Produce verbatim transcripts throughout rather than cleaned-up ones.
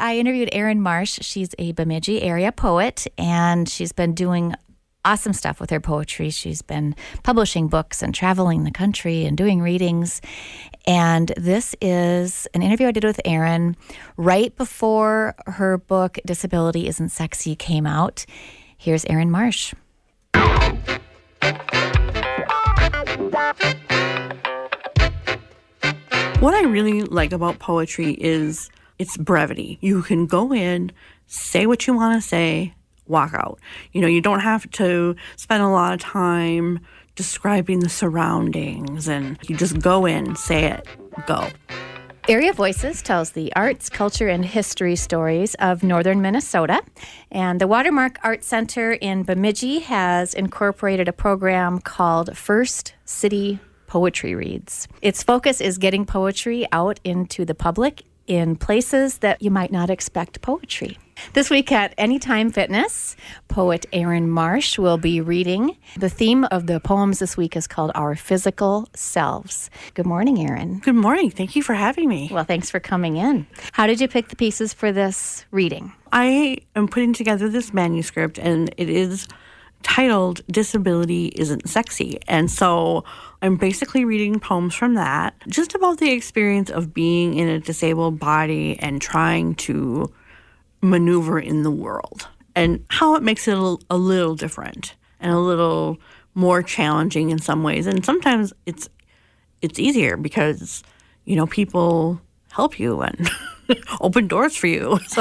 I interviewed Erin Marsh. She's a Bemidji area poet, and she's been doing awesome stuff with her poetry. She's been publishing books and traveling the country and doing readings. And this is an interview I did with Erin right before her book, Disability Isn't Sexy, came out. Here's Erin Marsh. What I really like about poetry is its brevity. You can go in, say what you want to say, walk out. You know, you don't have to spend a lot of time describing the surroundings, and you just go in, say it, go. Area Voices tells the arts, culture, and history stories of northern Minnesota. And the Watermark Art Center in Bemidji has incorporated a program called First City Poetry Reads. Its focus is getting poetry out into the public in places that you might not expect poetry. This week at Anytime Fitness, poet Erin Marsh will be reading. The theme of the poems this week is called Our Physical Selves. Good morning, Erin. Good morning. Thank you for having me. Well, thanks for coming in. How did you pick the pieces for this reading? I am putting together this manuscript, and it is titled Disability Isn't Sexy. And so I'm basically reading poems from that, just about the experience of being in a disabled body and trying to maneuver in the world, and how it makes it a, a little different and a little more challenging in some ways. And sometimes it's it's easier because, you know, people help you and open doors for you. So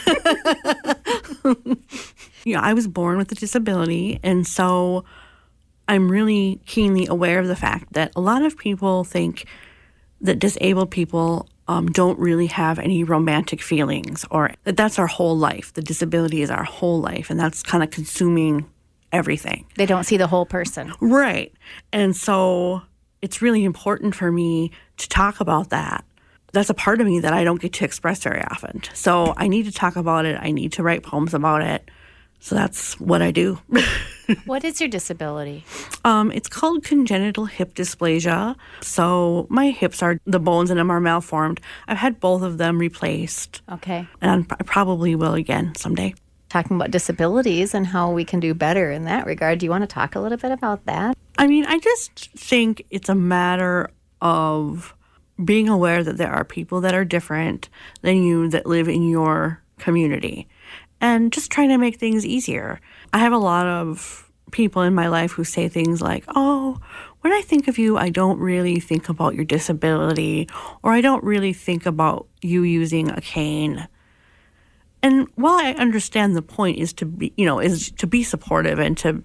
you know, I was born with a disability, and so I'm really keenly aware of the fact that a lot of people think that disabled people um, don't really have any romantic feelings, or that that's our whole life. The disability is our whole life, and that's kind of consuming everything. They don't see the whole person. Right. And so it's really important for me to talk about that. That's a part of me that I don't get to express very often. So I need to talk about it. I need to write poems about it. So that's what I do. What is your disability? Um, it's called congenital hip dysplasia. So my hips are, the bones in them are malformed. I've had both of them replaced. Okay. And I probably will again someday. Talking about disabilities and how we can do better in that regard. Do you want to talk a little bit about that? I mean, I just think it's a matter of being aware that there are people that are different than you that live in your community, and just trying to make things easier. I have a lot of people in my life who say things like, oh, when I think of you, I don't really think about your disability, or I don't really think about you using a cane. And while I understand the point is to be, you know, is to be supportive and to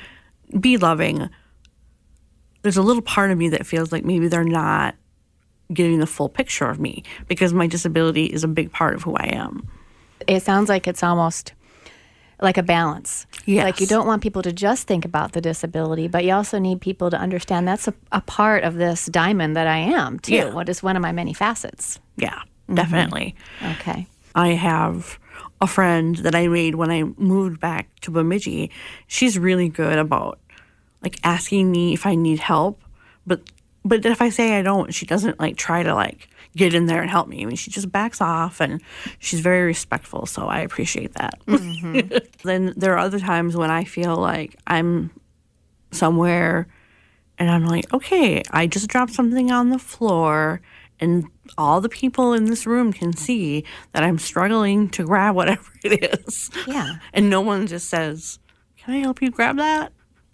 be loving, there's a little part of me that feels like maybe they're not getting the full picture of me, because my disability is a big part of who I am. It sounds like it's almost like a balance. Yes. Like you don't want people to just think about the disability, but you also need people to understand that's a, a part of this diamond that I am, too. Yeah. What is one of my many facets? Yeah, definitely. Mm-hmm. Okay. I have a friend that I made when I moved back to Bemidji. She's really good about, like, asking me if I need help, but but if I say I don't, she doesn't, like, try to, like, get in there and help me. I mean, she just backs off, and she's very respectful, so I appreciate that. Mm-hmm. Then there are other times when I feel like I'm somewhere and I'm like, okay, I just dropped something on the floor, and all the people in this room can see that I'm struggling to grab whatever it is. Yeah. And no one just says, can I help you grab that?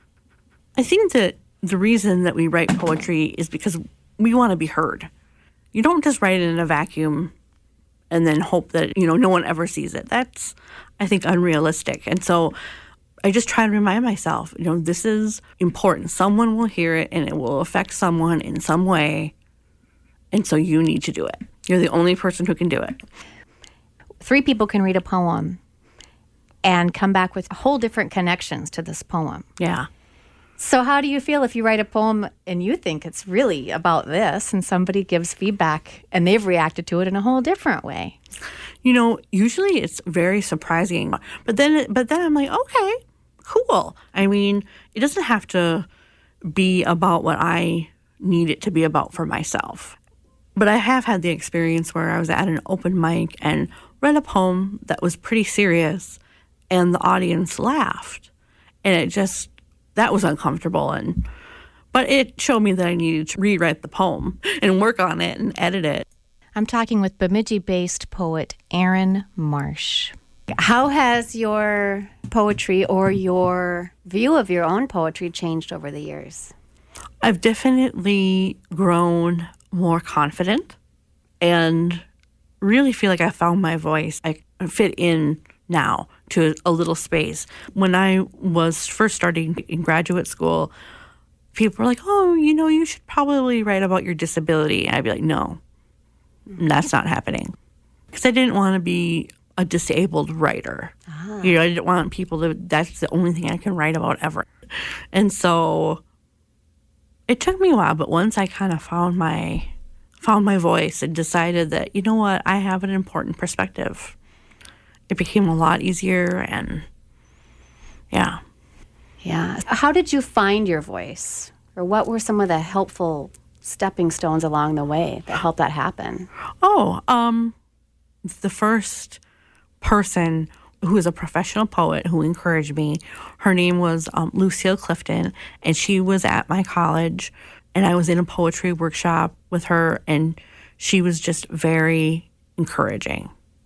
I think that the reason that we write poetry is because we want to be heard. You don't just write it in a vacuum and then hope that, you know, no one ever sees it. That's, I think, unrealistic. And so I just try to remind myself, you know, this is important. Someone will hear it, and it will affect someone in some way. And so you need to do it. You're the only person who can do it. Three people can read a poem and come back with whole different connections to this poem. Yeah. So how do you feel if you write a poem and you think it's really about this, and somebody gives feedback and they've reacted to it in a whole different way? You know, usually it's very surprising. But then but then I'm like, okay, cool. I mean, it doesn't have to be about what I need it to be about for myself. But I have had the experience where I was at an open mic and read a poem that was pretty serious and the audience laughed. And it just, that was uncomfortable. And but it showed me that I needed to rewrite the poem and work on it and edit it. I'm talking with Bemidji-based poet Erin Marsh. How has your poetry or your view of your own poetry changed over the years? I've definitely grown more confident and really feel like I found my voice. I fit in now to a little space. When I was first starting in graduate school, people were like, oh, you know, you should probably write about your disability. And I'd be like, no, that's not happening. Because I didn't want to be a disabled writer. Ah. You know, I didn't want people to, that's the only thing I can write about ever. And so it took me a while, but once I kind of found my found my voice and decided that, you know what, I have an important perspective, it became a lot easier. And yeah. Yeah. How did you find your voice? Or what were some of the helpful stepping stones along the way that helped that happen? Oh, um, the first person who is a professional poet who encouraged me, her name was um, Lucille Clifton, and she was at my college, and I was in a poetry workshop with her, and she was just very encouraging.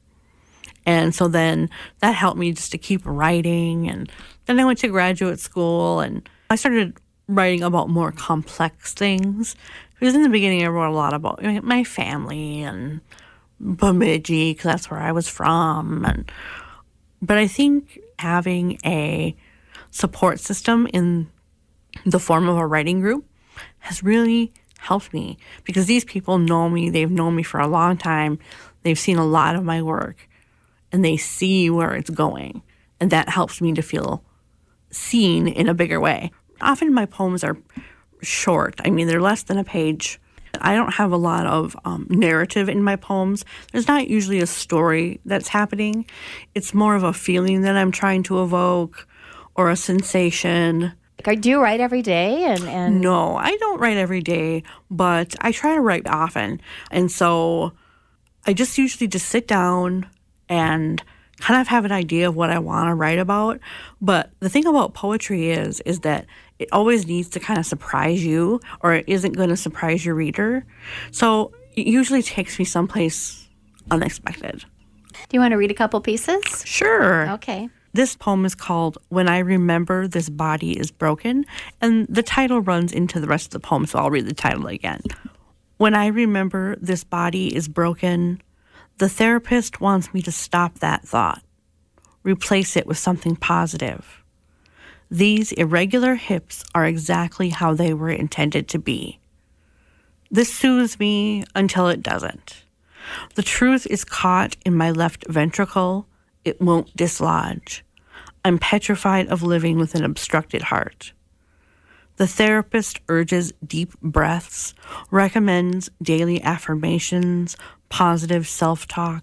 And so then that helped me just to keep writing. And then I went to graduate school, and I started writing about more complex things. Because in the beginning, I wrote a lot about my family and Bemidji, because that's where I was from. And but I think having a support system in the form of a writing group has really helped me, because these people know me. They've known me for a long time. They've seen a lot of my work, and they see where it's going. And that helps me to feel seen in a bigger way. Often my poems are short. I mean, they're less than a page. I don't have a lot of um, narrative in my poems. There's not usually a story that's happening. It's more of a feeling that I'm trying to evoke, or a sensation. Do you write every day? And, and No, I don't write every day, but I try to write often. And so I just usually just sit down and kind of have an idea of what I want to write about. But the thing about poetry is, is that it always needs to kind of surprise you, or it isn't going to surprise your reader. So it usually takes me someplace unexpected. Do you want to read a couple pieces? Sure. Okay. This poem is called When I Remember This Body is Broken, and the title runs into the rest of the poem, so I'll read the title again. When I remember this body is broken, the therapist wants me to stop that thought, replace it with something positive. These irregular hips are exactly how they were intended to be. This soothes me until it doesn't. The truth is caught in my left ventricle. It won't dislodge. I'm petrified of living with an obstructed heart. The therapist urges deep breaths, recommends daily affirmations, positive self-talk.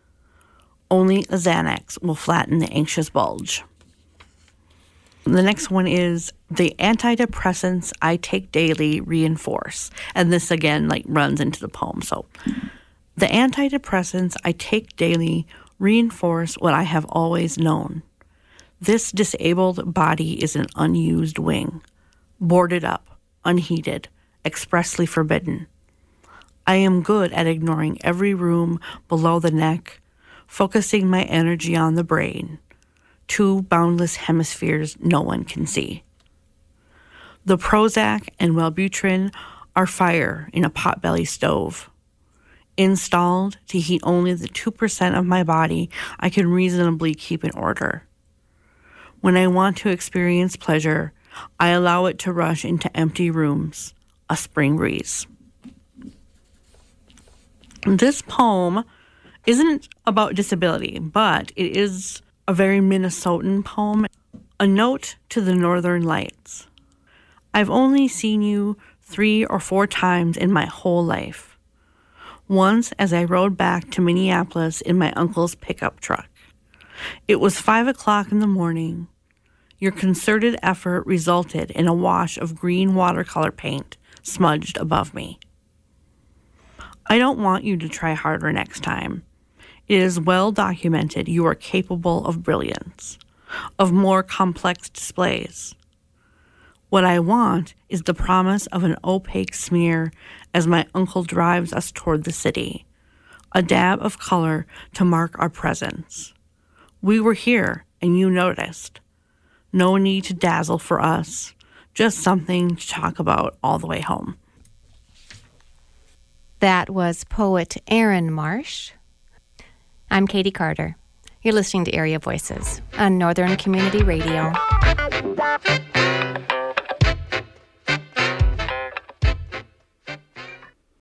Only a Xanax will flatten the anxious bulge. The next one is the antidepressants I take daily reinforce. And this again like runs into the poem. So the antidepressants I take daily reinforce what I have always known. This disabled body is an unused wing, boarded up, unheated, expressly forbidden. I am good at ignoring every room below the neck, focusing my energy on the brain, two boundless hemispheres no one can see. The Prozac and Wellbutrin are fire in a potbelly stove, installed to heat only the two percent of my body I can reasonably keep in order. When I want to experience pleasure, I allow it to rush into empty rooms, a spring breeze. This poem isn't about disability, but it is a very Minnesotan poem, a note to the Northern Lights. I've only seen you three or four times in my whole life. Once as I rode back to Minneapolis in my uncle's pickup truck. It was five o'clock in the morning. Your concerted effort resulted in a wash of green watercolor paint smudged above me. I don't want you to try harder next time. It is well documented you are capable of brilliance, of more complex displays. What I want is the promise of an opaque smear as my uncle drives us toward the city, a dab of color to mark our presence. We were here, and you noticed. No need to dazzle for us, just something to talk about all the way home. That was poet Aaron Marsh. I'm Katie Carter. You're listening to Area Voices on Northern Community Radio.